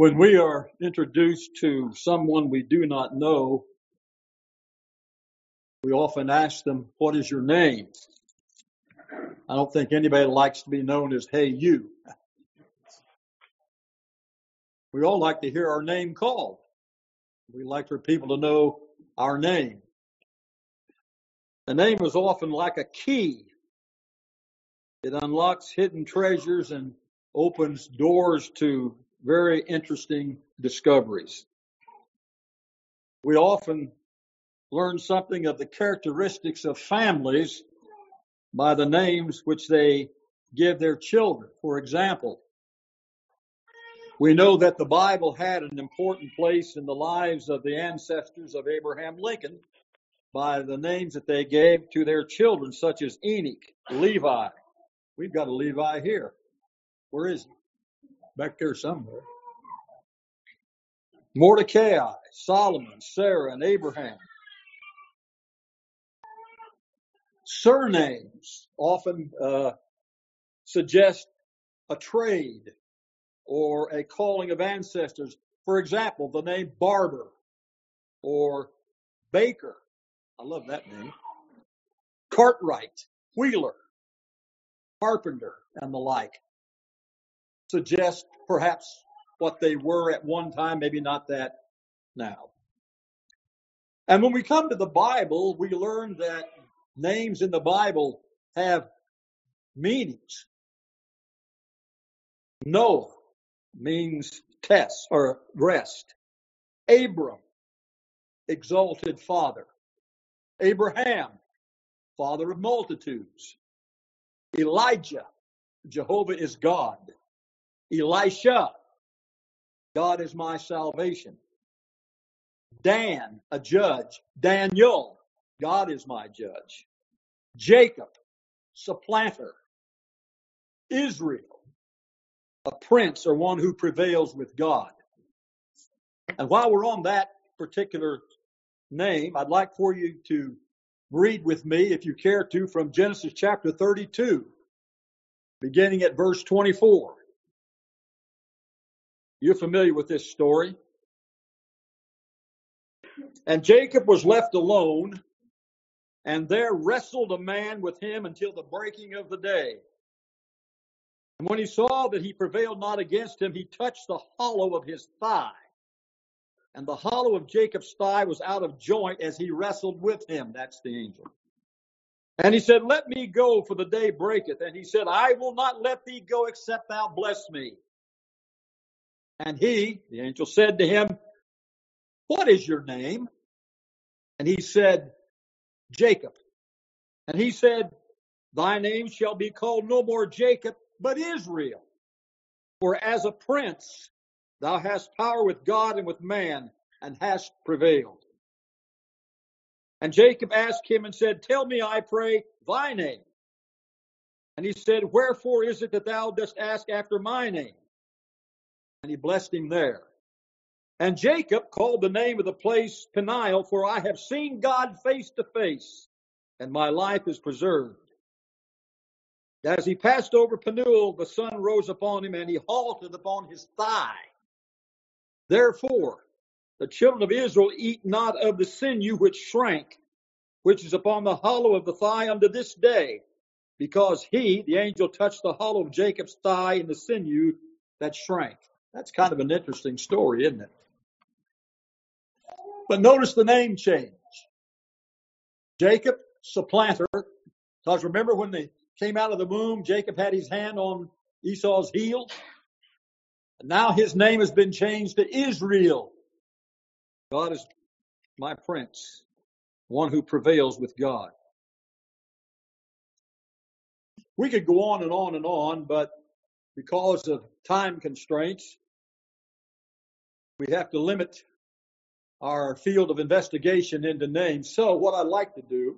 When we are introduced to someone we do not know, we often ask them, "What is your name?" I don't think anybody likes to be known as, "Hey, you." We all like to hear our name called. We like for people to know our name. The name is often like a key. It unlocks hidden treasures and opens doors to very interesting discoveries. We often learn something of the characteristics of families by the names which they give their children. For example, we know that the Bible had an important place in the lives of the ancestors of Abraham Lincoln by the names that they gave to their children, such as Enoch, Levi. We've got a Levi here. Where is he? Back there somewhere. Mordecai, Solomon, Sarah, and Abraham. Surnames often suggest a trade or a calling of ancestors. For example, the name Barber or Baker. I love that name. Cartwright, Wheeler, Carpenter, and the like suggest perhaps what they were at one time, maybe not that now. And when we come to the Bible, we learn that names in the Bible have meanings. Noah means test or rest. Abram, exalted father. Abraham, father of multitudes. Elijah, Jehovah is God. Elisha, God is my salvation. Dan, a judge. Daniel, God is my judge. Jacob, supplanter. Israel, a prince or one who prevails with God. And while we're on that particular name, I'd like for you to read with me, if you care to, from Genesis chapter 32, beginning at verse 24. You're familiar with this story. And Jacob was left alone, and there wrestled a man with him until the breaking of the day. And when he saw that he prevailed not against him, he touched the hollow of his thigh. And the hollow of Jacob's thigh was out of joint as he wrestled with him. That's the angel. And he said, "Let me go, for the day breaketh." And he said, "I will not let thee go, except thou bless me." And he, the angel, said to him, "What is your name?" And he said, "Jacob." And he said, "Thy name shall be called no more Jacob, but Israel. For as a prince thou hast power with God and with man, and hast prevailed." And Jacob asked him and said, "Tell me, I pray, thy name." And he said, "Wherefore is it that thou dost ask after my name?" And he blessed him there. And Jacob called the name of the place Peniel, for I have seen God face to face, and my life is preserved. As he passed over Peniel, the sun rose upon him, and he halted upon his thigh. Therefore, the children of Israel eat not of the sinew which shrank, which is upon the hollow of the thigh unto this day, because he, the angel, touched the hollow of Jacob's thigh and the sinew that shrank. That's kind of an interesting story, isn't it? But notice the name change. Jacob, supplanter. Because remember when they came out of the womb, Jacob had his hand on Esau's heel. And now his name has been changed to Israel. God is my prince, one who prevails with God. We could go on and on and on, but because of time constraints, we have to limit our field of investigation into names. So what I'd like to do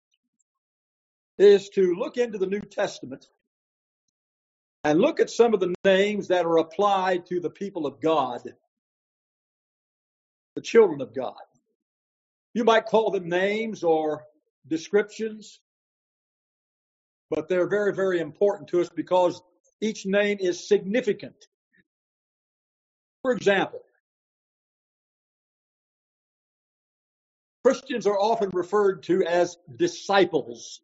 is to look into the New Testament and look at some of the names that are applied to the people of God, the children of God. You might call them names or descriptions, but they're very, very important to us because each name is significant. For example, Christians are often referred to as disciples.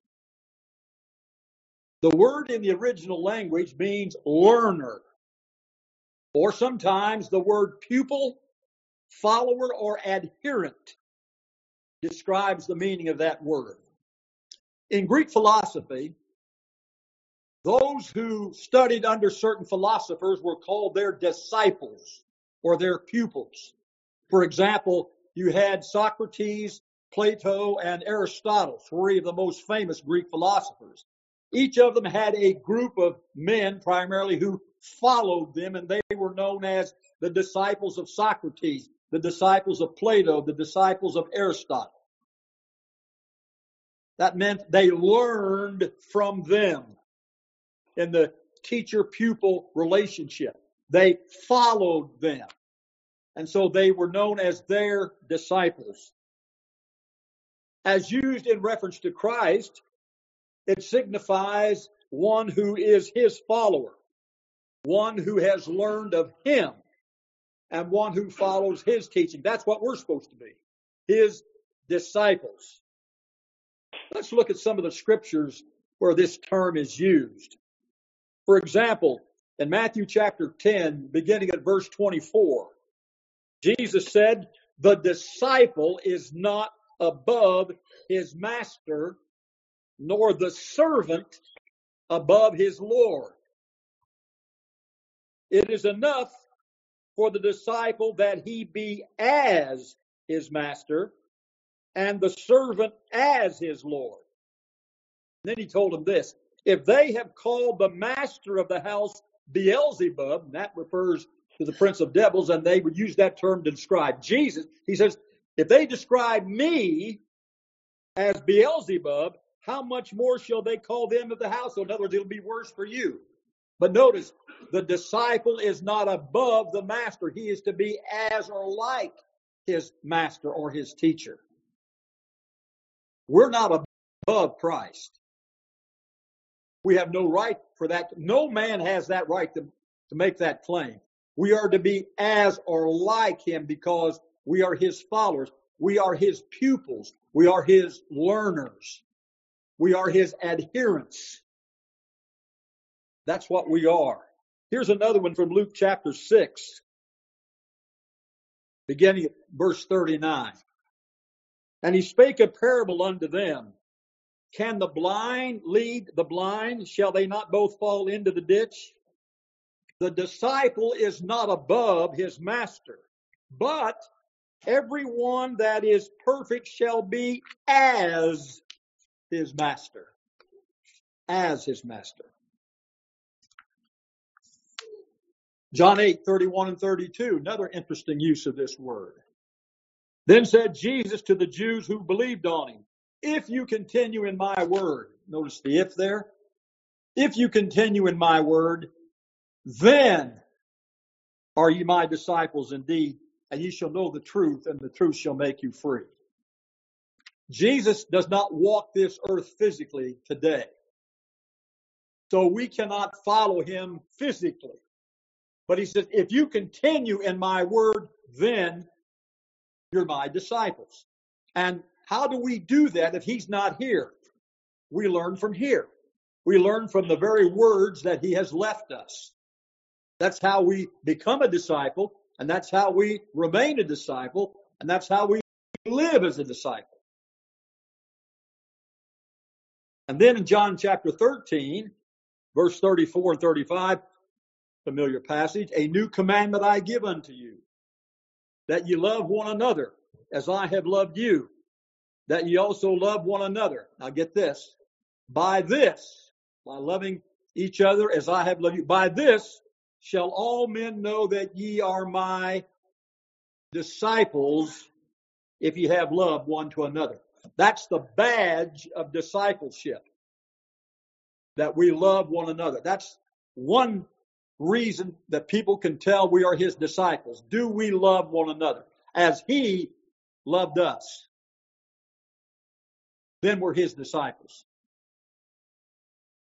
The word in the original language means learner, or sometimes the word pupil, follower, or adherent describes the meaning of that word. In Greek philosophy, those who studied under certain philosophers were called their disciples or their pupils. For example, you had Socrates, Plato, and Aristotle, three of the most famous Greek philosophers. Each of them had a group of men primarily who followed them, and they were known as the disciples of Socrates, the disciples of Plato, the disciples of Aristotle. That meant they learned from them in the teacher-pupil relationship. They followed them. And so they were known as their disciples. As used in reference to Christ, it signifies one who is his follower, one who has learned of him, and one who follows his teaching. That's what we're supposed to be, his disciples. Let's look at some of the scriptures where this term is used. For example, in Matthew chapter 10, beginning at verse 24, Jesus said, "The disciple is not above his master, nor the servant above his Lord. It is enough for the disciple that he be as his master, and the servant as his Lord." And then he told him this: "If they have called the master of the house Beelzebub," and that refers to the prince of devils, and they would use that term to describe Jesus. He says, if they describe me as Beelzebub, how much more shall they call them of the house? So in other words, it'll be worse for you. But notice, the disciple is not above the master. He is to be as or like his master or his teacher. We're not above Christ. We have no right for that. No man has that right to make that claim. We are to be as or like him because we are his followers. We are his pupils. We are his learners. We are his adherents. That's what we are. Here's another one from Luke chapter 6, beginning at verse 39. "And he spake a parable unto them. Can the blind lead the blind? Shall they not both fall into the ditch? The disciple is not above his master, but everyone that is perfect shall be as his master." As his master. John 8, 31 and 32, another interesting use of this word. "Then said Jesus to the Jews who believed on him, If you continue in my word," notice the if there, "if you continue in my word, then are ye my disciples indeed, and ye shall know the truth, and the truth shall make you free." Jesus does not walk this earth physically today, so we cannot follow him physically. But he says, if you continue in my word, then you're my disciples. And how do we do that if he's not here? We learn from here. We learn from the very words that he has left us. That's how we become a disciple, and that's how we remain a disciple, and that's how we live as a disciple. And then in John chapter 13, verse 34 and 35, familiar passage, "A new commandment I give unto you, that ye love one another as I have loved you, that ye also love one another." Now get this. By loving each other as I have loved you, by this shall all men know that ye are my disciples, if ye have love one to another. That's the badge of discipleship, that we love one another. That's one reason that people can tell we are his disciples. Do we love one another as he loved us? Then we're his disciples.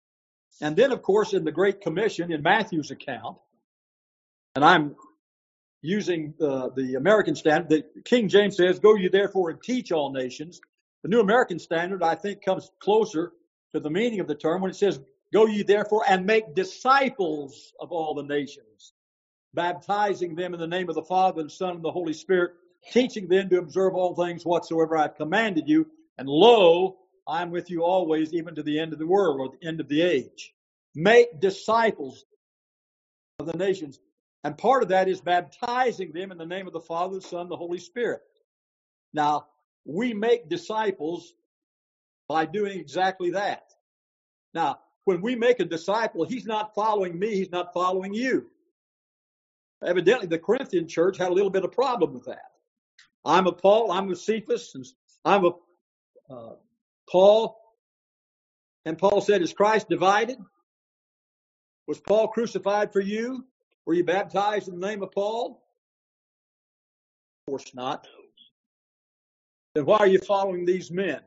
And then, of course, in the Great Commission, in Matthew's account, and I'm using the American Standard. The King James says, "Go ye therefore and teach all nations." The New American Standard, I think, comes closer to the meaning of the term when it says, "Go ye therefore and make disciples of all the nations, baptizing them in the name of the Father and Son and the Holy Spirit, teaching them to observe all things whatsoever I have commanded you. And lo, I am with you always, even to the end of the world," or the end of the age. Make disciples of the nations. And part of that is baptizing them in the name of the Father, the Son, and the Holy Spirit. Now, we make disciples by doing exactly that. Now, when we make a disciple, he's not following me, he's not following you. Evidently, the Corinthian church had a little bit of problem with that. I'm a Paul, I'm a Cephas, and I'm a Paul. And Paul said, "Is Christ divided? Was Paul crucified for you? Were you baptized in the name of Paul?" Of course not. Then why are you following these men?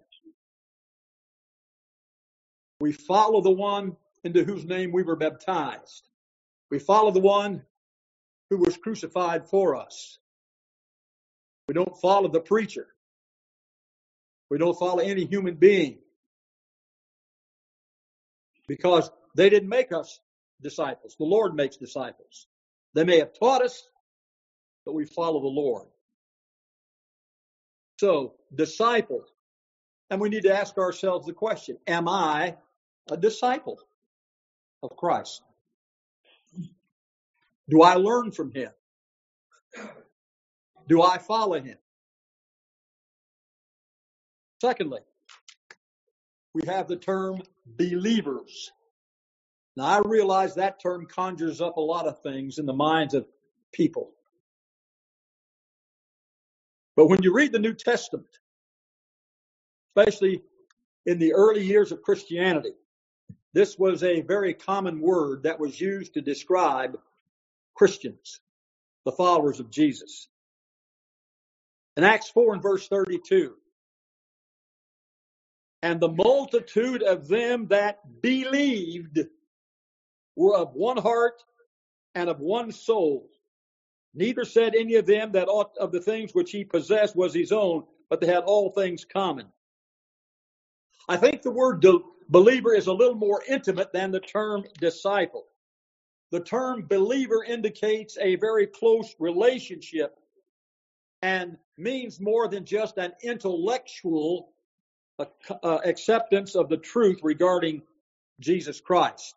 We follow the one into whose name we were baptized. We follow the one who was crucified for us. We don't follow the preacher. We don't follow any human being, because they didn't make us disciples. The Lord makes disciples. They may have taught us, but we follow the Lord. So, disciple. And we need to ask ourselves the question, am I a disciple of Christ? Do I learn from him? Do I follow him? Secondly, we have the term believers. Now, I realize that term conjures up a lot of things in the minds of people. But when you read the New Testament, especially in the early years of Christianity, this was a very common word that was used to describe Christians, the followers of Jesus. In Acts 4 and verse 32, "And the multitude of them that believed were of one heart and of one soul. Neither said any of them that aught of the things which he possessed was his own, but they had all things common." I think the word believer is a little more intimate than the term disciple. The term believer indicates a very close relationship and means more than just an intellectual acceptance of the truth regarding Jesus Christ.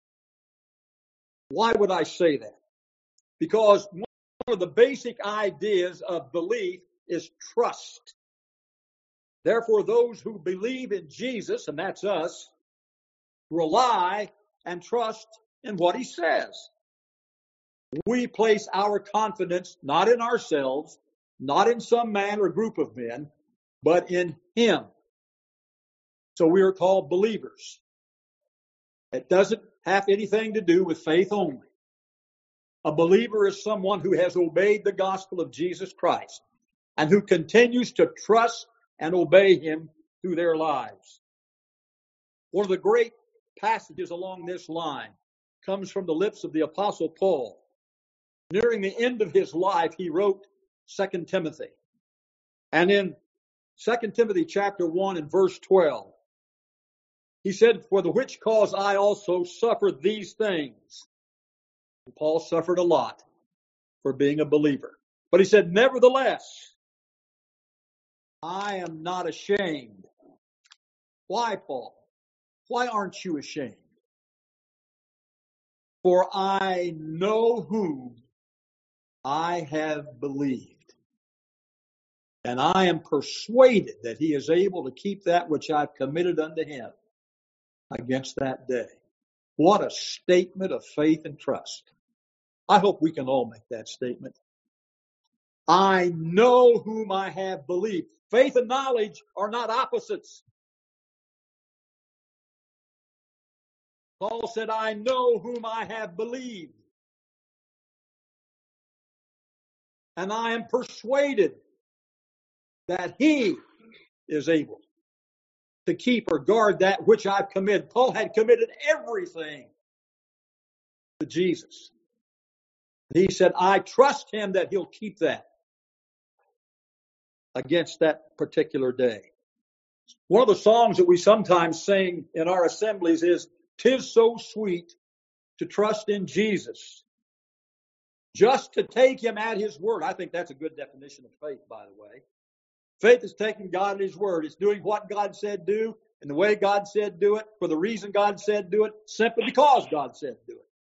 Why would I say that? Because one of the basic ideas of belief is trust. Therefore, those who believe in Jesus, and that's us, rely and trust in what he says. We place our confidence not in ourselves, not in some man or group of men, but in him. So we are called believers. It doesn't have anything to do with faith only. A believer is someone who has obeyed the gospel of Jesus Christ and who continues to trust and obey him through their lives. One of the great passages along this line comes from the lips of the Apostle Paul. Nearing the end of his life, he wrote 2 Timothy. And in 2 Timothy chapter 1 and verse 12, he said, "For the which cause I also suffered these things." And Paul suffered a lot for being a believer. But he said, "Nevertheless, I am not ashamed." Why, Paul? Why aren't you ashamed? "For I know whom I have believed, and I am persuaded that he is able to keep that which I've committed unto him against that day." What a statement of faith and trust. I hope we can all make that statement. I know whom I have believed. Faith and knowledge are not opposites. Paul said, "I know whom I have believed, and I am persuaded that he is able to keep or guard that which I've committed." Paul had committed everything to Jesus. He said, I trust him that he'll keep that against that particular day. One of the songs that we sometimes sing in our assemblies is, "'Tis so sweet to trust in Jesus, just to take him at his word." I think that's a good definition of faith, by the way. Faith is taking God at his word. It's doing what God said do, and the way God said do it, for the reason God said do it, simply because God said do it.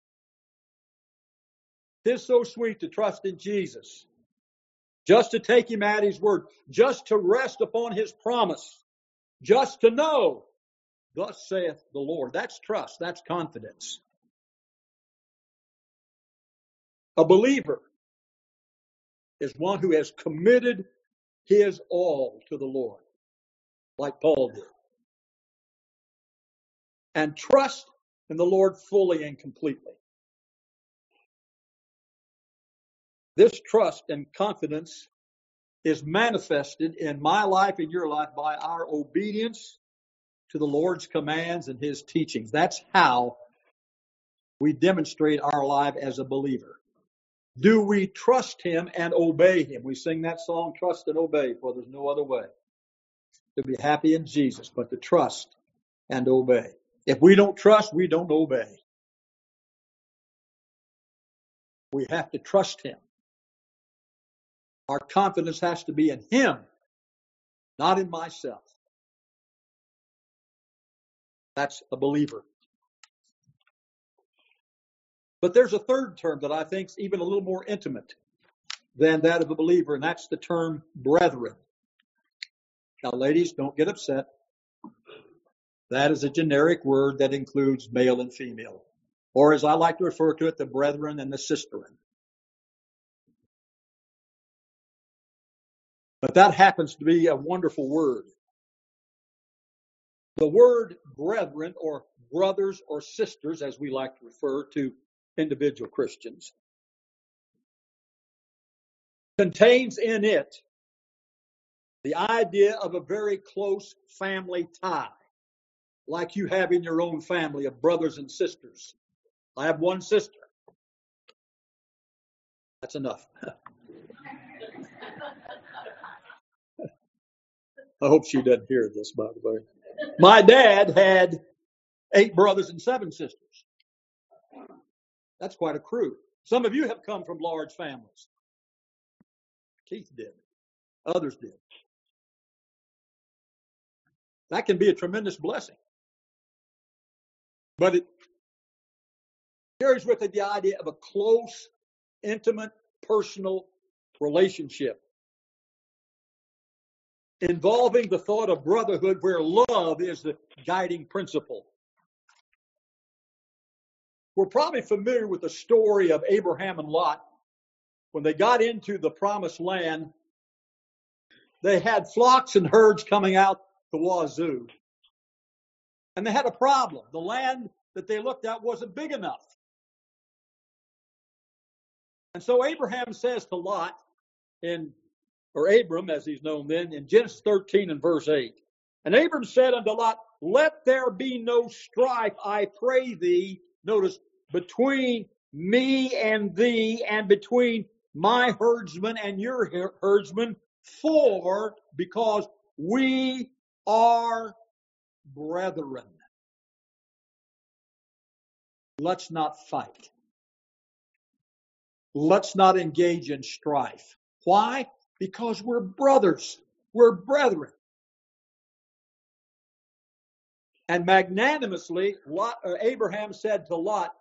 'Tis so sweet to trust in Jesus, just to take him at his word, just to rest upon his promise, just to know, thus saith the Lord. That's trust. That's confidence. A believer is one who has committed his all to the Lord, like Paul did, and trust in the Lord fully and completely. This trust and confidence is manifested in my life and your life by our obedience to the Lord's commands and his teachings. That's how we demonstrate our life as a believer. Do we trust him and obey him? We sing that song, "Trust and Obey, for there's no other way to be happy in Jesus but to trust and obey." If we don't trust, we don't obey. We have to trust him. Our confidence has to be in him, not in myself. That's a believer. But there's a third term that I think is even a little more intimate than that of a believer, and that's the term brethren. Now, ladies, don't get upset. That is a generic word that includes male and female, or as I like to refer to it, the brethren and the sisterin. But that happens to be a wonderful word. The word brethren, or brothers or sisters, as we like to refer to individual Christians, contains in it the idea of a very close family tie, like you have in your own family of brothers and sisters. I have one sister. That's enough. I hope she doesn't hear this, by the way. My dad had 8 brothers and 7 sisters. That's quite a crew. Some of you have come from large families. Keith did. Others did. That can be a tremendous blessing. But it carries with it the idea of a close, intimate, personal relationship involving the thought of brotherhood where love is the guiding principle. We're probably familiar with the story of Abraham and Lot. When they got into the promised land, they had flocks and herds coming out the wazoo. And they had a problem. The land that they looked at wasn't big enough. And so Abraham says to Lot, or Abram, as he's known then, in Genesis 13 and verse 8. And Abram said unto Lot, "Let there be no strife, I pray thee," notice, "between me and thee, and between my herdsmen and your herdsmen, because we are brethren. Let's not fight. Let's not engage in strife." Why? Because we're brothers. We're brethren. And magnanimously, Abraham said to Lot,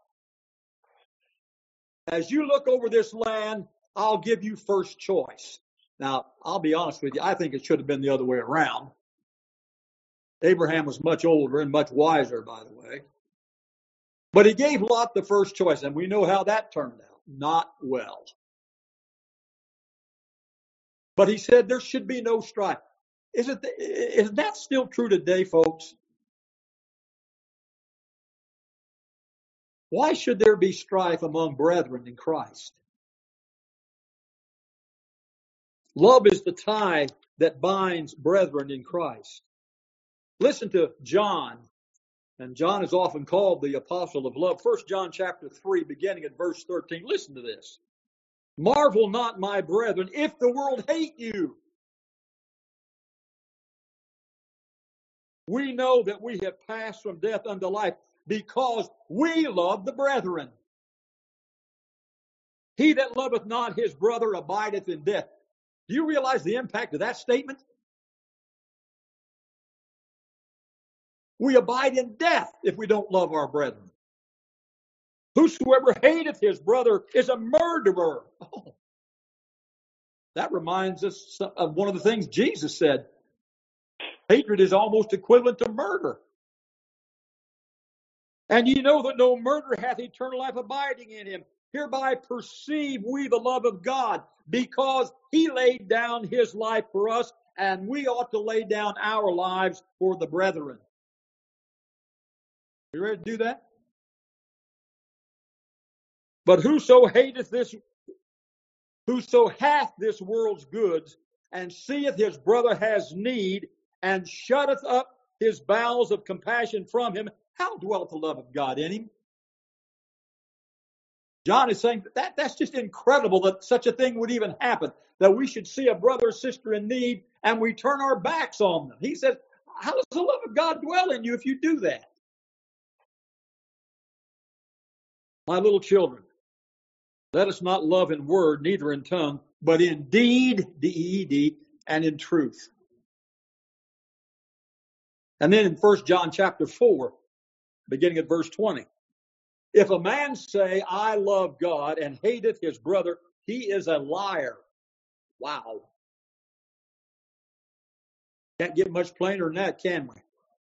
"As you look over this land, I'll give you first choice." Now, I'll be honest with you, I think it should have been the other way around. Abraham was much older and much wiser, by the way. But he gave Lot the first choice, and we know how that turned out. Not well. But he said there should be no strife. Is that still true today, folks? Why should there be strife among brethren in Christ? Love is the tie that binds brethren in Christ. Listen to John, and John is often called the apostle of love. 1 John chapter 3, beginning at verse 13. Listen to this. Marvel not, my brethren, if the world hate you. We know that we have passed from death unto life because we love the brethren. He that loveth not his brother abideth in death. Do you realize the impact of that statement? We abide in death if we don't love our brethren. Whosoever hateth his brother is a murderer. Oh, that reminds us of one of the things Jesus said. Hatred is almost equivalent to murder. And ye know that no murderer hath eternal life abiding in him. Hereby perceive we the love of God, because he laid down his life for us, and we ought to lay down our lives for the brethren. You ready to do that? But whoso hath this world's goods, and seeth his brother has need, and shutteth up his bowels of compassion from him, how dwelleth the love of God in him? John is saying that's just incredible that such a thing would even happen, that we should see a brother or sister in need and we turn our backs on them. He says, how does the love of God dwell in you if you do that? My little children, let us not love in word, neither in tongue, but in deed, D-E-E-D, and in truth. And then in 1 John chapter 4, beginning at verse 20. If a man say, I love God, and hateth his brother, he is a liar. Wow. Can't get much plainer than that, can we?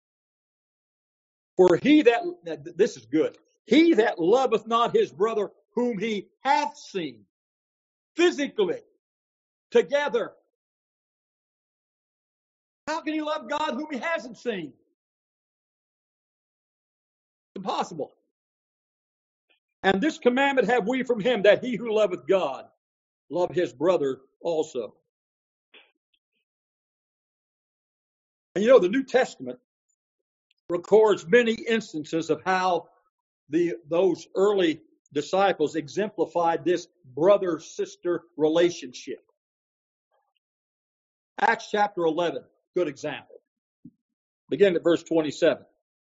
For this is good, he that loveth not his brother whom he hath seen, physically, together. How can he love God whom he hasn't seen? Impossible. And this commandment have we from him, that he who loveth God love his brother also. And you know, the New Testament records many instances of how those early disciples exemplified this brother-sister relationship. Acts chapter 11, good example. Beginning at verse 27.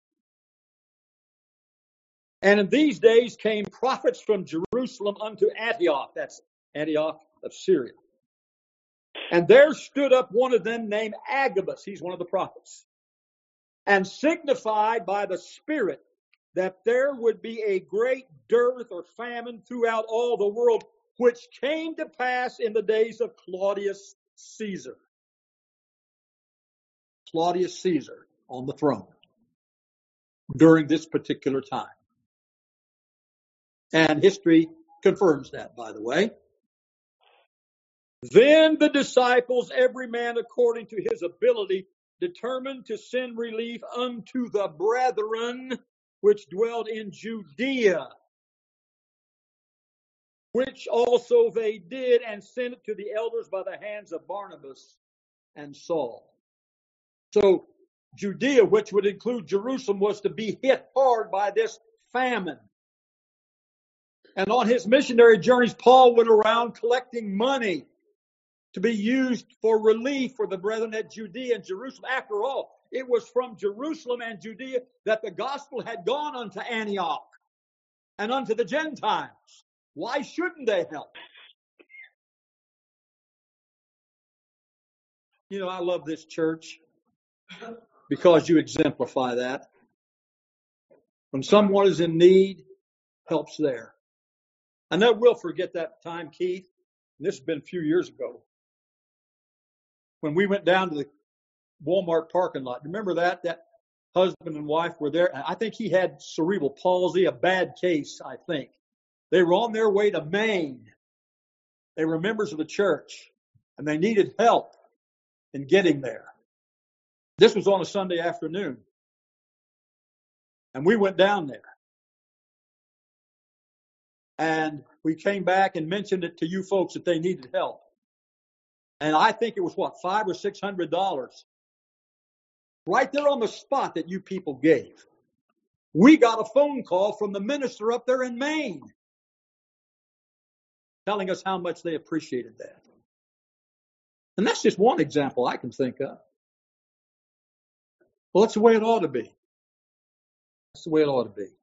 And in these days came prophets from Jerusalem unto Antioch. That's Antioch of Syria. And there stood up one of them named Agabus. He's one of the prophets. And signified by the Spirit that there would be a great dearth or famine throughout all the world, which came to pass in the days of Claudius Caesar. Claudius Caesar on the throne during this particular time. And history confirms that, by the way. Then the disciples, every man according to his ability, determined to send relief unto the brethren which dwelled in Judea, which also they did, and sent it to the elders by the hands of Barnabas and Saul. So Judea, which would include Jerusalem, was to be hit hard by this famine. And on his missionary journeys, Paul went around collecting money to be used for relief for the brethren at Judea and Jerusalem. After all, it was from Jerusalem and Judea that the gospel had gone unto Antioch and unto the Gentiles. Why shouldn't they help? You know, I love this church because you exemplify that. When someone is in need, help's there. I never will forget that time, Keith, and this has been a few years ago, when we went down to the Walmart parking lot. Remember that? That husband and wife were there. I think he had cerebral palsy, a bad case, I think. They were on their way to Maine. They were members of the church, and they needed help in getting there. This was on a Sunday afternoon. And we went down there. And we came back and mentioned it to you folks that they needed help. And I think it was $500 or $600 right there on the spot that you people gave. We got a phone call from the minister up there in Maine. telling us how much they appreciated that. And that's just one example I can think of. Well, that's the way it ought to be. That's the way it ought to be.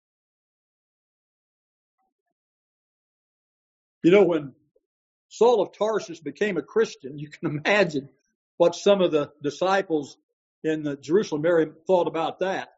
You know, when Saul of Tarsus became a Christian, you can imagine what some of the disciples in the Jerusalem area thought about that.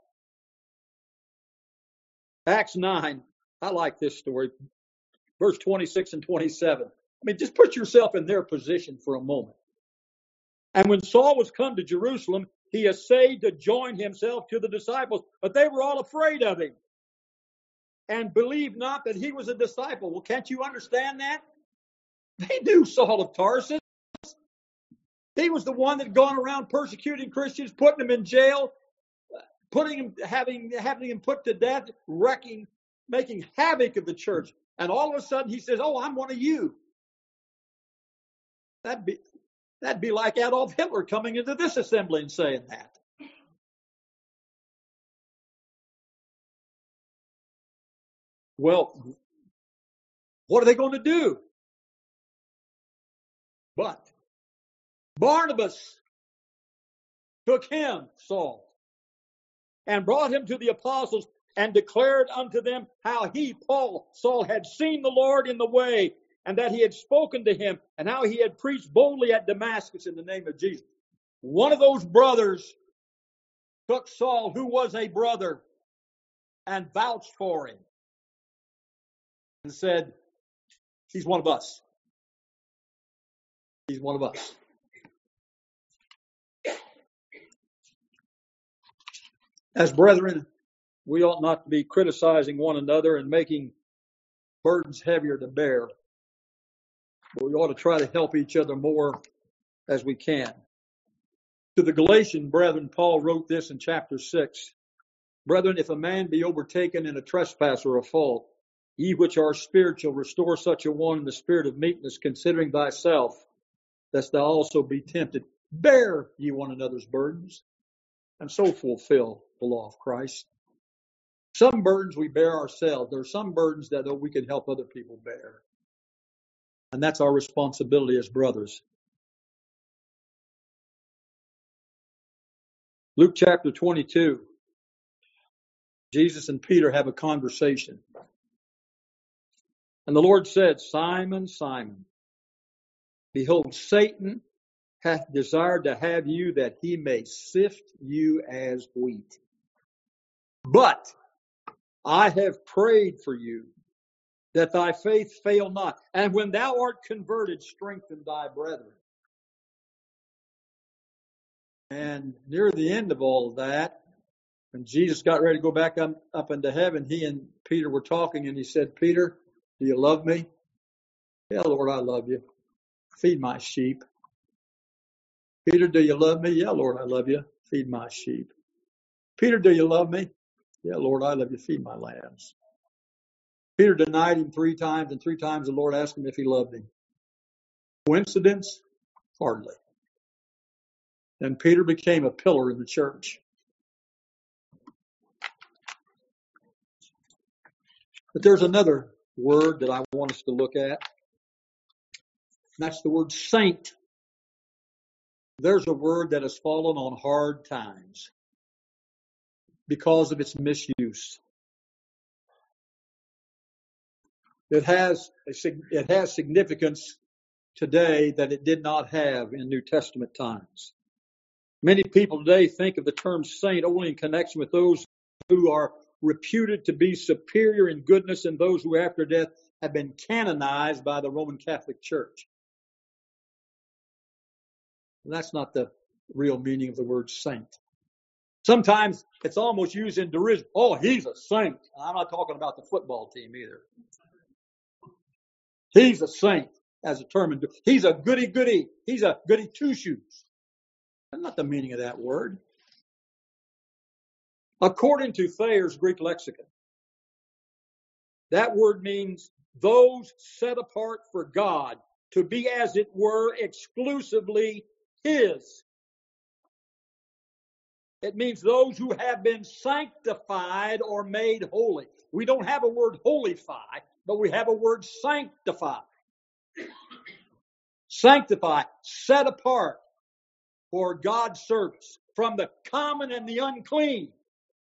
Acts 9, I like this story, verse 26 and 27. I mean, just put yourself in their position for a moment. And when Saul was come to Jerusalem, he essayed to join himself to the disciples, but they were all afraid of him and believed not that he was a disciple. Well, can't you understand that? They knew Saul of Tarsus. He was the one that had gone around persecuting Christians, putting them in jail, having him put to death, making havoc of the church. And all of a sudden he says, "Oh, I'm one of you." That'd be like Adolf Hitler coming into this assembly and saying that. Well, what are they going to do? But Barnabas took him, Saul, and brought him to the apostles and declared unto them how he, Saul, had seen the Lord in the way, and that he had spoken to him, and how he had preached boldly at Damascus in the name of Jesus. One of those brothers took Saul, who was a brother, and vouched for him and said, "He's one of us. He's one of us." As brethren, we ought not to be criticizing one another and making burdens heavier to bear. But we ought to try to help each other more as we can. To the Galatian brethren, Paul wrote this in chapter 6. "Brethren, if a man be overtaken in a trespass or a fault, ye which are spiritual, restore such a one in the spirit of meekness, considering thyself, lest thou also be tempted. Bear ye one another's burdens, and so fulfill the law of Christ." Some burdens we bear ourselves. There are some burdens that we can help other people bear. And that's our responsibility as brothers. Luke chapter 22. Jesus and Peter have a conversation. And the Lord said, "Simon, Simon, behold, Satan hath desired to have you, that he may sift you as wheat. But I have prayed for you, that thy faith fail not. And when thou art converted, strengthen thy brethren." And near the end of all of that, when Jesus got ready to go back up into heaven, he and Peter were talking, and he said, "Peter, do you love me?" "Yeah, Lord, I love you. Feed my sheep." "Peter, do you love me?" "Yeah, Lord, I love you. Feed my sheep." "Peter, do you love me?" "Yeah, Lord, I love you. Feed my lambs." Peter denied him 3 times, and 3 times the Lord asked him if he loved him. Coincidence? Hardly. And Peter became a pillar in the church. But there's another word that I want us to look at. And that's the word saint. There's a word that has fallen on hard times because of its misuse. It has significance today that it did not have in New Testament times. Many people today think of the term saint only in connection with those who are reputed to be superior in goodness and those who after death have been canonized by the Roman Catholic Church. And that's not the real meaning of the word saint. Sometimes it's almost used in derision. "Oh, he's a saint." I'm not talking about the football team either. He's a saint as a term. He's a goody-goody. He's a goody two-shoes. That's not the meaning of that word. According to Thayer's Greek lexicon, that word means those set apart for God to be, as it were, exclusively His. It means those who have been sanctified or made holy. We don't have a word holify, but we have a word sanctify. sanctified, set apart for God's service from the common and the unclean.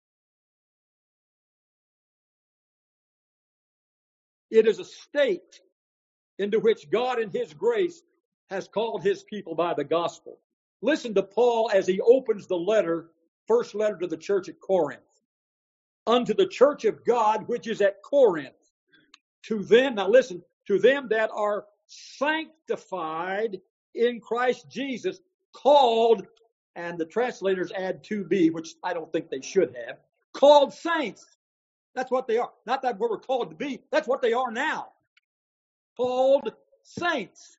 It is a state into which God in His grace has called His people by the gospel. Listen to Paul as he opens the letter, first letter to the church at Corinth. Unto the church of God which is at Corinth, to them, now listen, to them that are sanctified in Christ Jesus, called, and the translators add to be, which I don't think they should have, called saints. That's what they are. Not that what we're called to be, that's what they are now. Called saints.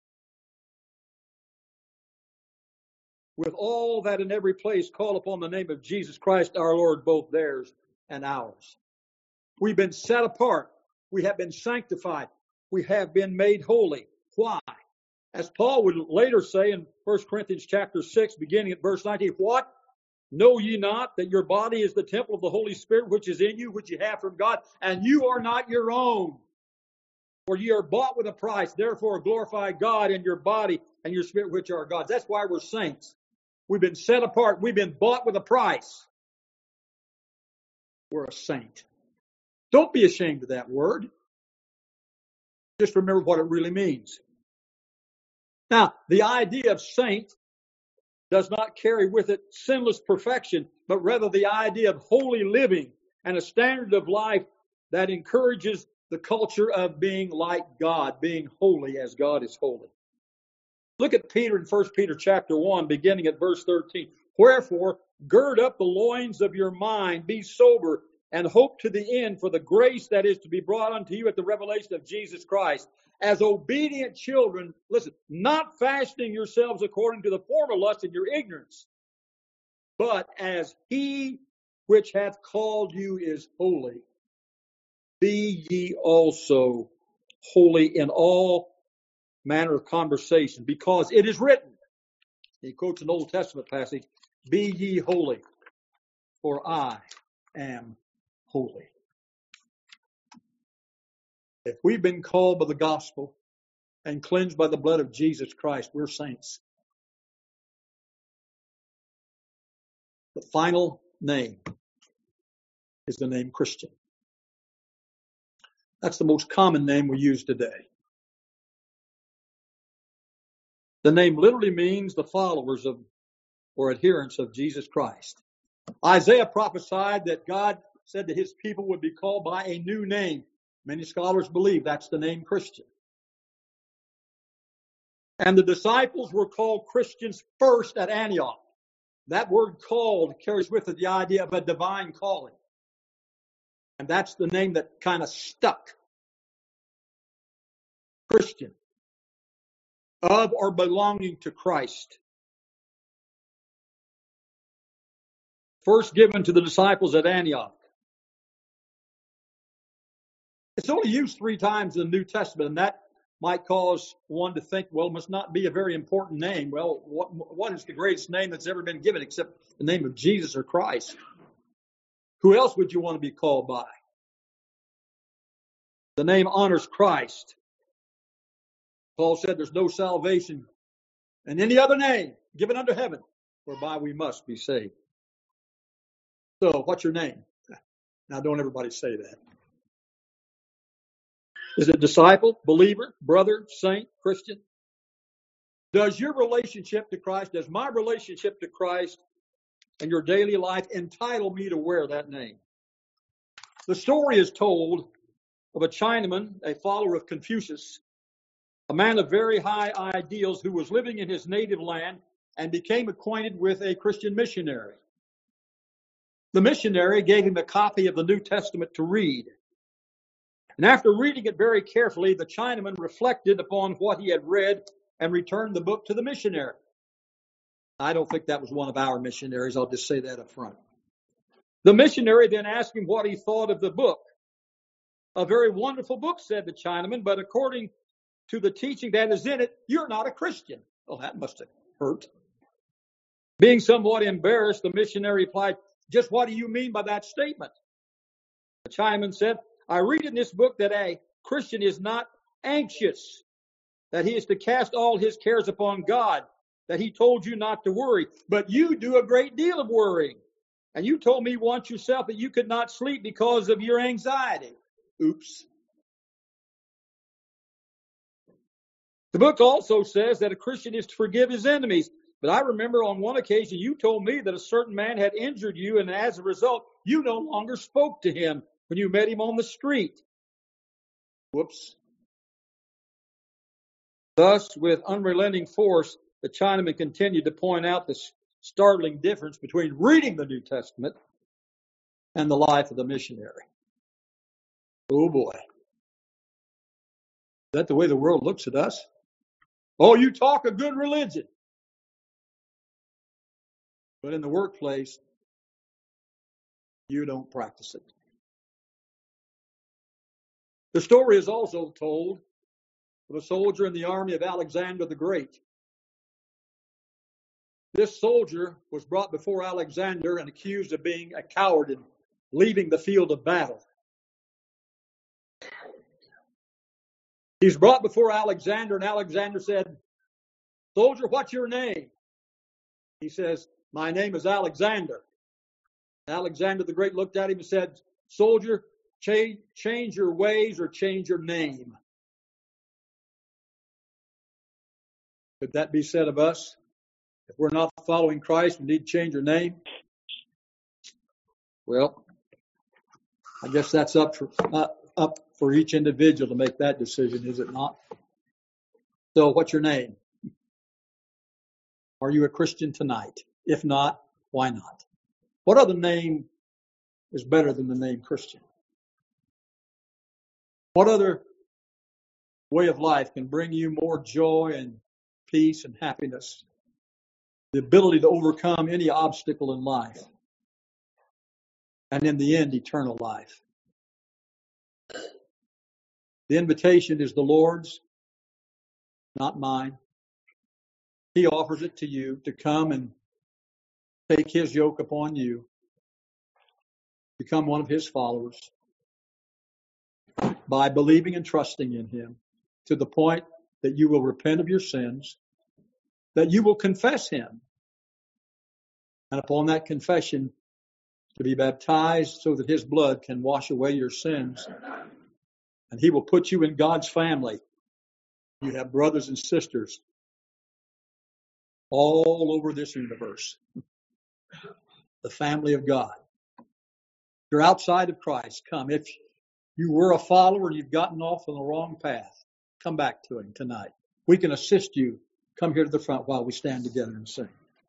With all that in every place call upon the name of Jesus Christ our Lord, both theirs and ours. We've been set apart. We have been sanctified. We have been made holy. Why? As Paul would later say in 1 Corinthians chapter 6, beginning at verse 19, what? Know ye not that your body is the temple of the Holy Spirit which is in you, which you have from God, and you are not your own? For ye are bought with a price. Therefore glorify God in your body and your spirit which are God's. That's why we're saints. We've been set apart. We've been bought with a price. We're a saint. Don't be ashamed of that word. Just remember what it really means. Now, the idea of saint does not carry with it sinless perfection, but rather the idea of holy living and a standard of life that encourages the culture of being like God, being holy as God is holy. Look at Peter in 1 Peter chapter 1, beginning at verse 13. Wherefore, gird up the loins of your mind, be sober, and hope to the end for the grace that is to be brought unto you at the revelation of Jesus Christ. As obedient children, listen, not fashioning yourselves according to the former lust in your ignorance, but as He which hath called you is holy, be ye also holy in all manner of conversation, because it is written, he quotes an Old Testament passage, be ye holy, for I am holy. If we've been called by the gospel and cleansed by the blood of Jesus Christ, we're saints. The final name is the name Christian. That's the most common name we use today. The name literally means the followers of or adherents of Jesus Christ. Isaiah prophesied that God said that His people would be called by a new name. Many scholars believe that's the name Christian. And the disciples were called Christians first at Antioch. That word called carries with it the idea of a divine calling. And that's the name that kind of stuck. Christian. Of or belonging to Christ. First given to the disciples at Antioch. It's only used 3 times in the New Testament, and that might cause one to think, well, it must not be a very important name. Well, what is the greatest name that's ever been given except the name of Jesus or Christ? Who else would you want to be called by? The name honors Christ. Paul said there's no salvation in any other name given under heaven whereby we must be saved. So, what's your name? Now, don't everybody say that. Is it disciple, believer, brother, saint, Christian? Does your relationship to Christ, does my relationship to Christ and your daily life entitle me to wear that name? The story is told of a Chinaman, a follower of Confucius, a man of very high ideals who was living in his native land and became acquainted with a Christian missionary. The missionary gave him a copy of the New Testament to read. And after reading it very carefully, the Chinaman reflected upon what he had read and returned the book to the missionary. I don't think that was one of our missionaries. I'll just say that up front. The missionary then asked him what he thought of the book. A very wonderful book, said the Chinaman, but according to the teaching that is in it, you're not a Christian. Well, that must have hurt. Being somewhat embarrassed, the missionary replied, just what do you mean by that statement? The Chinaman said, I read in this book that a Christian is not anxious that he is to cast all his cares upon God, that he told you not to worry. But you do a great deal of worrying. And you told me once yourself that you could not sleep because of your anxiety. Oops. The book also says that a Christian is to forgive his enemies. But I remember on one occasion you told me that a certain man had injured you, and as a result, you no longer spoke to him when you met him on the street. Whoops. Thus, with unrelenting force, the Chinaman continued to point out the startling difference between reading the New Testament and the life of the missionary. Oh boy. Is that the way the world looks at us? Oh, you talk a good religion. But in the workplace, you don't practice it. The story is also told of a soldier in the army of Alexander the Great. This soldier was brought before Alexander and accused of being a coward and leaving the field of battle. He's brought before Alexander, and Alexander said, "Soldier, what's your name?" He says, "My name is Alexander." Alexander the Great looked at him and said, "Soldier, change your ways or change your name." Could that be said of us? If we're not following Christ, we need to change our name. Well, I guess that's up for each individual to make that decision, is it not? So, what's your name? Are you a Christian tonight? If not, why not? What other name is better than the name Christian? What other way of life can bring you more joy and peace and happiness? The ability to overcome any obstacle in life. And in the end, eternal life. The invitation is the Lord's, not mine. He offers it to you to come and take his yoke upon you. Become one of his followers by believing and trusting in him to the point that you will repent of your sins, that you will confess him, and upon that confession to be baptized so that his blood can wash away your sins, and he will put you in God's family. You have brothers and sisters all over this universe, the family of God. If you're outside of Christ, come. If you were a follower and you've gotten off on the wrong path, come back to him tonight. We can assist you. Come here to the front while we stand together and sing.